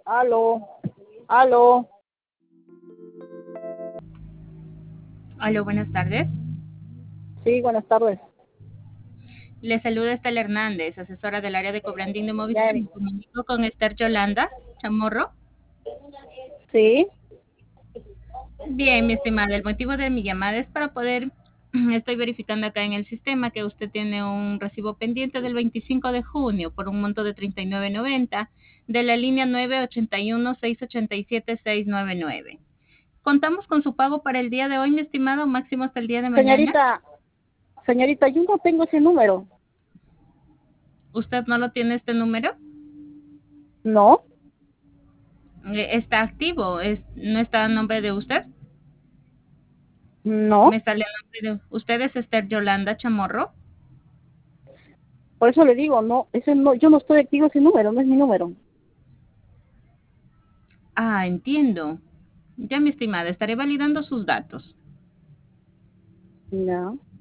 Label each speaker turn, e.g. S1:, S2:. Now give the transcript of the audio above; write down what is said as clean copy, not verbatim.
S1: Aló, aló.
S2: Aló, buenas tardes.
S1: Sí, buenas tardes.
S2: Le saluda Estela Hernández, asesora del área de cobranding de
S1: Ya,
S2: Movistar. Me comunico con Esther Yolanda Chamorro.
S1: sí,
S2: Bien, mi estimada, el motivo de mi llamada es para poder, estoy verificando acá en el sistema que usted tiene un recibo pendiente del 25 de junio por un monto de 39.90 de la línea 981-687-699. Contamos con su pago para el día de hoy, mi estimado, máximo hasta el día de mañana.
S1: señorita, señorita, yo no tengo ese número.
S2: ¿Usted no lo tiene este número?
S1: No,
S2: Está activo, no está a nombre de usted. Me
S1: no.
S2: sale el nombre de usted. Es Esther Yolanda Chamorro.
S1: Por eso le digo, no, ese no, yo no estoy activo ese número, no es mi número.
S2: Ah, entiendo. Ya, mi estimada, estaré validando sus datos.
S1: No.